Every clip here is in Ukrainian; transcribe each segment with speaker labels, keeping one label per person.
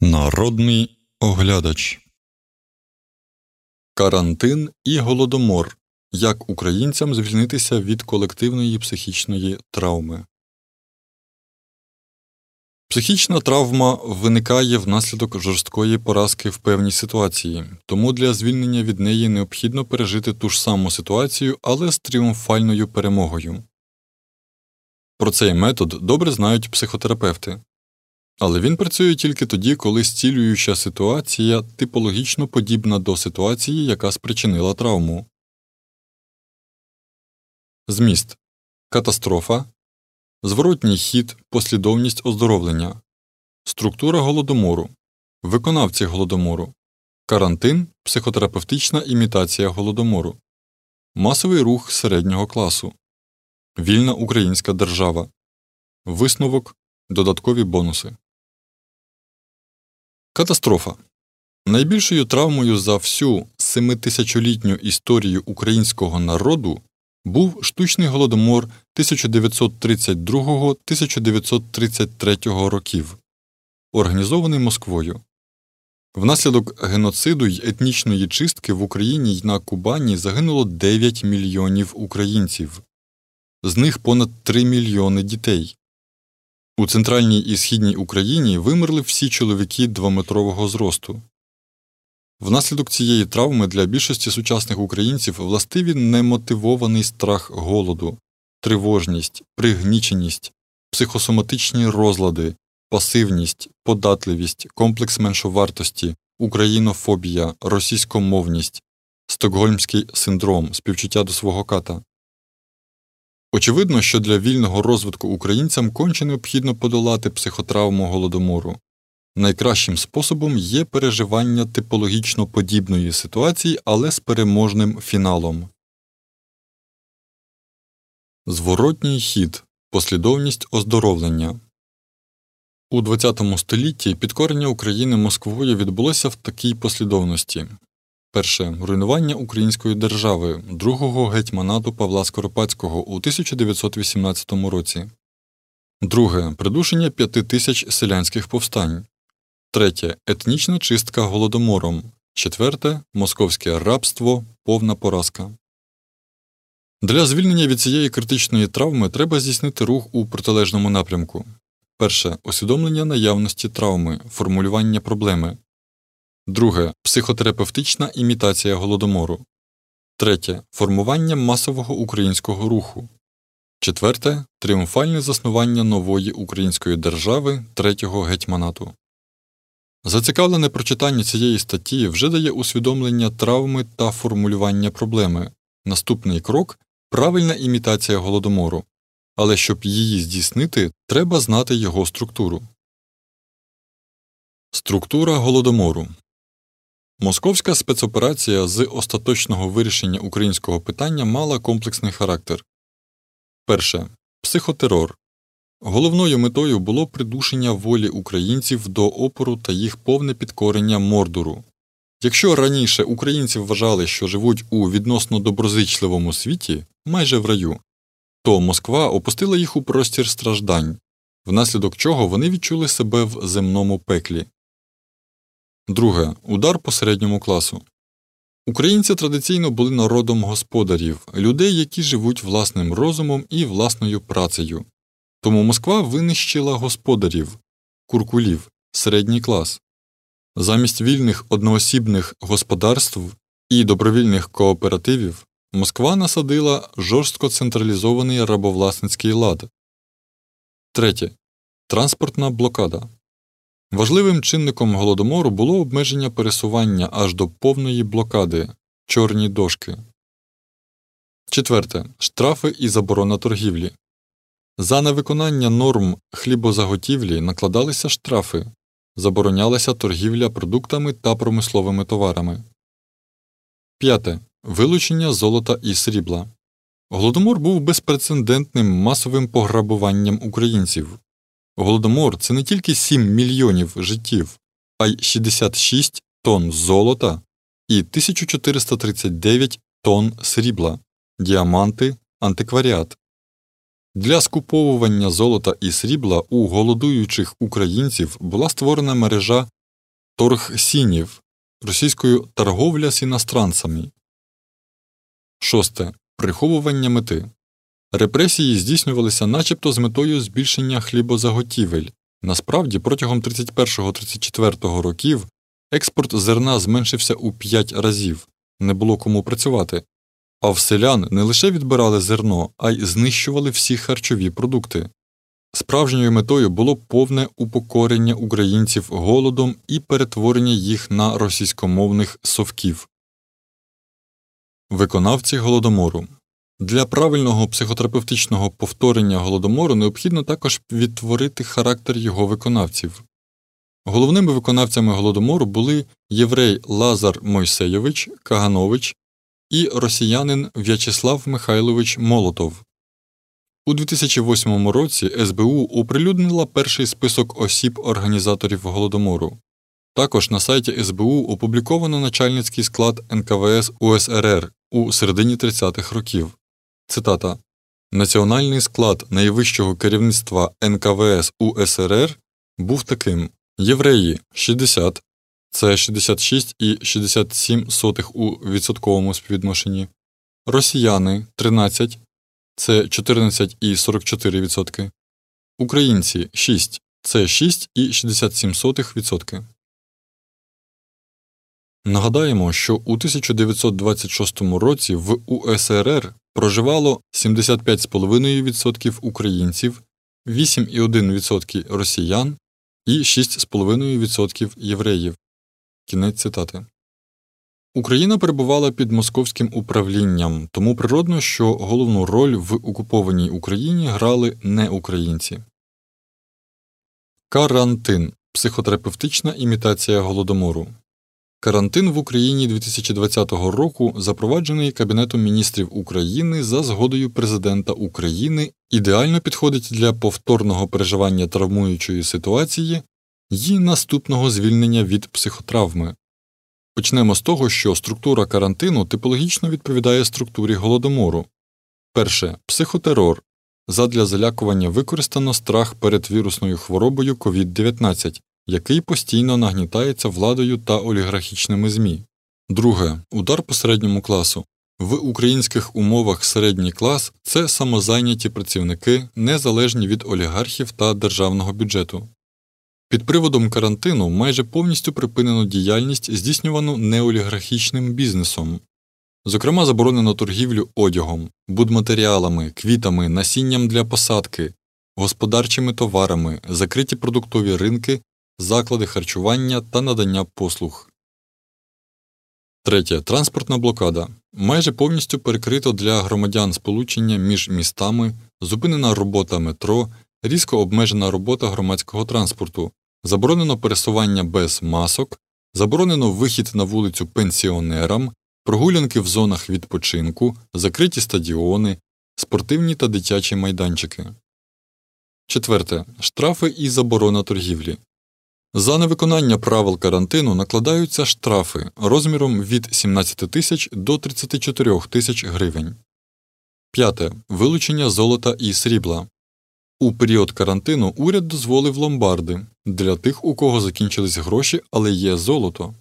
Speaker 1: Народний оглядач. Карантин і голодомор. Як українцям звільнитися від колективної психічної травми. Психічна травма виникає внаслідок жорсткої поразки в певній ситуації, тому для звільнення від неї необхідно пережити ту ж саму ситуацію, але з тріумфальною перемогою. Про цей метод добре знають психотерапевти. Але він працює тільки тоді, коли зцілююча ситуація типологічно подібна до ситуації, яка спричинила травму. Зміст. Катастрофа. Зворотній хід, послідовність оздоровлення. Структура голодомору. Виконавці голодомору. Карантин – психотерапевтична імітація голодомору. Масовий рух середнього класу. Вільна українська держава. Висновок. Додаткові бонуси. Катастрофа. Найбільшою травмою за всю 7000-літню історію українського народу був штучний голодомор 1932-1933 років, організований Москвою. Внаслідок геноциду й етнічної чистки в Україні й на Кубані загинуло 9 мільйонів українців. З них понад 3 мільйони дітей. У центральній і східній Україні вимерли всі чоловіки двометрового зросту. Внаслідок цієї травми для більшості сучасних українців властиві немотивований страх голоду, тривожність, пригніченість, психосоматичні розлади, пасивність, податливість, комплекс меншовартості, українофобія, російськомовність, стокгольмський синдром, співчуття до свого ката. Очевидно, що для вільного розвитку українцям конче необхідно подолати психотравму голодомору. Найкращим способом є переживання типологічно подібної ситуації, але з переможним фіналом. Зворотній хід. Послідовність оздоровлення. У ХХ столітті підкорення України Москвою відбулося в такій послідовності. Перше – руйнування української держави, другого гетьманату Павла Скоропадського у 1918 році. Друге – придушення 5000 селянських повстань. Третє – етнічна чистка голодомором. Четверте – московське рабство, повна поразка. Для звільнення від цієї критичної травми треба здійснити рух у протилежному напрямку. Перше – усвідомлення наявності травми, формулювання проблеми. Друге – психотерапевтична імітація голодомору. Третє – формування масового українського руху. Четверте – тріумфальне заснування нової української держави, третього гетьманату. Зацікавлене прочитання цієї статті вже дає усвідомлення травми та формулювання проблеми. Наступний крок – правильна імітація голодомору. Але щоб її здійснити, треба знати його структуру. Структура голодомору. Московська спецоперація з остаточного вирішення українського питання мала комплексний характер. Перше. Психотерор. Головною метою було придушення волі українців до опору та їх повне підкорення Мордору. Якщо раніше українці вважали, що живуть у відносно доброзичливому світі, майже в раю, то Москва опустила їх у простір страждань, внаслідок чого вони відчули себе в земному пеклі. Друге. Удар по середньому класу. Українці традиційно були народом господарів, людей, які живуть власним розумом і власною працею. Тому Москва винищила господарів, куркулів, середній клас. Замість вільних одноосібних господарств і добровільних кооперативів Москва насадила жорстко централізований рабовласницький лад. Третє. Транспортна блокада. Важливим чинником голодомору було обмеження пересування аж до повної блокади – чорні дошки. Четверте. Штрафи і заборона торгівлі. За невиконання норм хлібозаготівлі накладалися штрафи, заборонялася торгівля продуктами та промисловими товарами. П'яте. Вилучення золота і срібла. Голодомор був безпрецедентним масовим пограбуванням українців. Голодомор – це не тільки 7 мільйонів життів, а й 66 тонн золота і 1439 тонн срібла, діаманти, антикваріат. Для скуповування золота і срібла у голодуючих українців була створена мережа торг сінів, російською торговля з іностранцями. 6. Приховування мети. Репресії здійснювалися начебто з метою збільшення хлібозаготівель. Насправді, протягом 31-34 років експорт зерна зменшився у 5 разів, не було кому працювати. А в селян не лише відбирали зерно, а й знищували всі харчові продукти. Справжньою метою було повне упокорення українців голодом і перетворення їх на російськомовних совків. Виконавці Голодомору. Для правильного психотерапевтичного повторення Голодомору необхідно також відтворити характер його виконавців. Головними виконавцями Голодомору були єврей Лазар Мойсейович Каганович і росіянин В'ячеслав Михайлович Молотов. У 2008 році СБУ оприлюднила перший список осіб-організаторів Голодомору. Також на сайті СБУ опубліковано начальницький склад НКВС УСРР у середині 30-х років. Цитата. «Національний склад найвищого керівництва НКВС УСРР був таким: євреї – 60, це 66,67 у відсотковому співвідношенні, росіяни – 13, це 14,44%, українці – 6, це 6,67%. Нагадаємо, що у 1926 році в УСРР проживало 75,5% українців, 8,1% росіян і 6,5% євреїв. Кінець цитати. Україна перебувала під московським управлінням, тому природно, що головну роль в окупованій Україні грали не українці. Карантин. Психотерапевтична імітація Голодомору. Карантин в Україні 2020 року запроваджений Кабінетом міністрів України за згодою Президента України ідеально підходить для повторного переживання травмуючої ситуації і наступного звільнення від психотравми. Почнемо з того, що структура карантину типологічно відповідає структурі Голодомору. Перше. Психотерор. Задля залякування використано страх перед вірусною хворобою COVID-19, який постійно нагнітається владою та олігархічними ЗМІ. Друге. Удар по середньому класу. В українських умовах середній клас – це самозайняті працівники, незалежні від олігархів та державного бюджету. Під приводом карантину майже повністю припинено діяльність, здійснювану неолігархічним бізнесом. Зокрема, заборонено торгівлю одягом, будматеріалами, квітами, насінням для посадки, господарчими товарами, закриті продуктові ринки, заклади харчування та надання послуг. Третє. Транспортна блокада. Майже повністю перекрито для громадян сполучення між містами, зупинена робота метро, різко обмежена робота громадського транспорту, заборонено пересування без масок, заборонено вихід на вулицю пенсіонерам, прогулянки в зонах відпочинку, закриті стадіони, спортивні та дитячі майданчики. Четверте. Штрафи і заборона торгівлі. За невиконання правил карантину накладаються штрафи розміром від 17 тисяч до 34 тисяч гривень. П'яте. Вилучення золота і срібла. У період карантину уряд дозволив ломбарди для тих, у кого закінчились гроші, але є золото.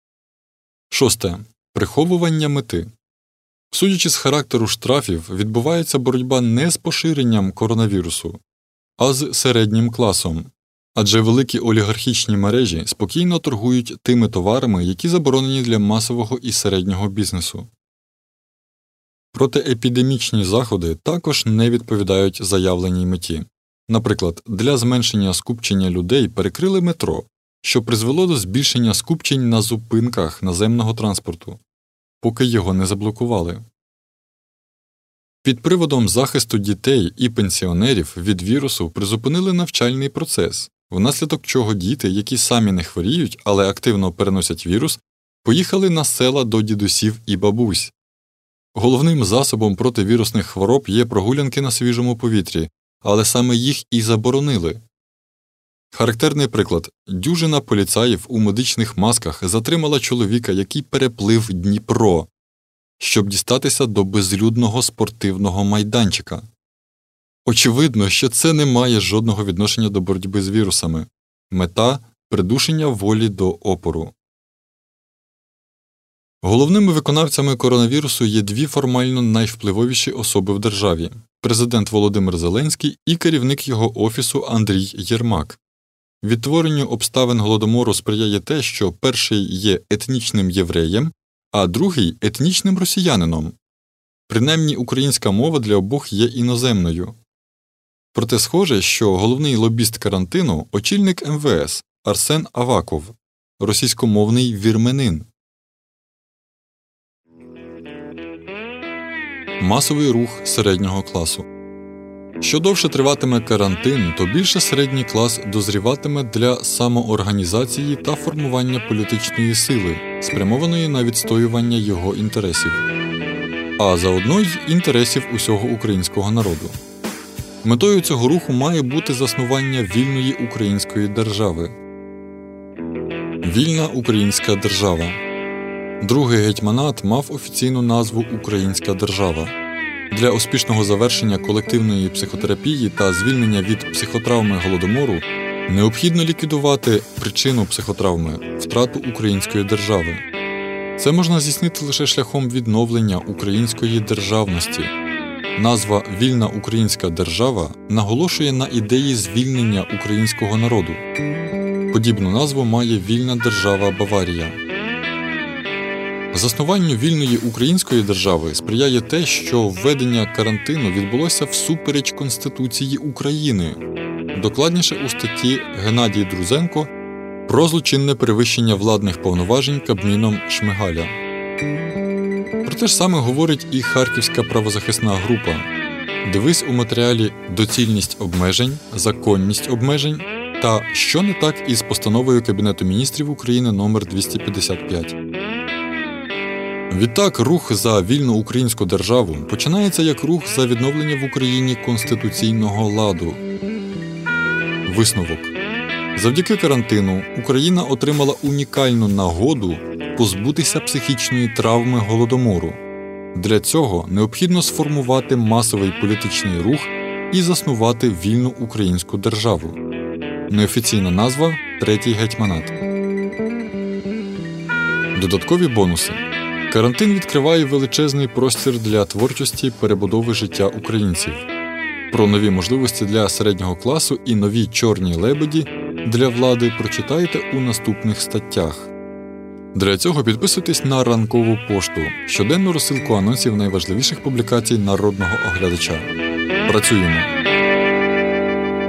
Speaker 1: Шосте. Приховування мети. Судячи з характеру штрафів, відбувається боротьба не з поширенням коронавірусу, а з середнім класом. Адже великі олігархічні мережі спокійно торгують тими товарами, які заборонені для масового і середнього бізнесу. Протиепідемічні заходи також не відповідають заявленій меті. Наприклад, для зменшення скупчення людей перекрили метро, що призвело до збільшення скупчень на зупинках наземного транспорту, поки його не заблокували. Під приводом захисту дітей і пенсіонерів від вірусу призупинили навчальний процес, внаслідок чого діти, які самі не хворіють, але активно переносять вірус, поїхали на села до дідусів і бабусь. Головним засобом проти вірусних хвороб є прогулянки на свіжому повітрі, але саме їх і заборонили. Характерний приклад. Дюжина поліцаїв у медичних масках затримала чоловіка, який переплив Дніпро, щоб дістатися до безлюдного спортивного майданчика. Очевидно, що це не має жодного відношення до боротьби з вірусами. Мета – придушення волі до опору. Головними виконавцями коронавірусу є дві формально найвпливовіші особи в державі – президент Володимир Зеленський і керівник його офісу Андрій Єрмак. Відтворенню обставин Голодомору сприяє те, що перший є етнічним євреєм, а другий – етнічним росіянином. Принаймні, українська мова для обох є іноземною. Проте схоже, що головний лобіст карантину – очільник МВС Арсен Аваков, російськомовний вірменин. Масовий рух середнього класу. Що довше триватиме карантин, то більше середній клас дозріватиме для самоорганізації та формування політичної сили, спрямованої на відстоювання його інтересів. А заодно й інтересів усього українського народу. Метою цього руху має бути заснування вільної української держави. Вільна українська держава. Другий гетьманат мав офіційну назву «Українська держава». Для успішного завершення колективної психотерапії та звільнення від психотравми Голодомору необхідно ліквідувати причину психотравми – втрату української держави. Це можна здійснити лише шляхом відновлення української державності. Назва «Вільна українська держава» наголошує на ідеї звільнення українського народу. Подібну назву має вільна держава Баварія. Заснуванню вільної української держави сприяє те, що введення карантину відбулося всупереч Конституції України, докладніше у статті Геннадій Друзенко про злочинне перевищення владних повноважень Кабміном Шмигаля. Про те ж саме говорить і Харківська правозахисна група. Дивись у матеріалі «Доцільність обмежень», «Законність обмежень» та «Що не так із постановою Кабінету міністрів України номер 255». Відтак, рух за вільну українську державу починається як рух за відновлення в Україні конституційного ладу. Висновок. Завдяки карантину Україна отримала унікальну нагоду позбутися психічної травми Голодомору. Для цього необхідно сформувати масовий політичний рух і заснувати вільну українську державу. Неофіційна назва – Третій гетьманат. Додаткові бонуси. Карантин відкриває величезний простір для творчості перебудови життя українців. Про нові можливості для середнього класу і нові чорні лебеді для влади прочитайте у наступних статтях. Для цього підписуйтесь на ранкову пошту, щоденну розсилку анонсів найважливіших публікацій Народного оглядача. Працюємо!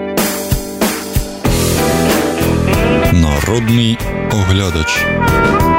Speaker 1: Народний оглядач.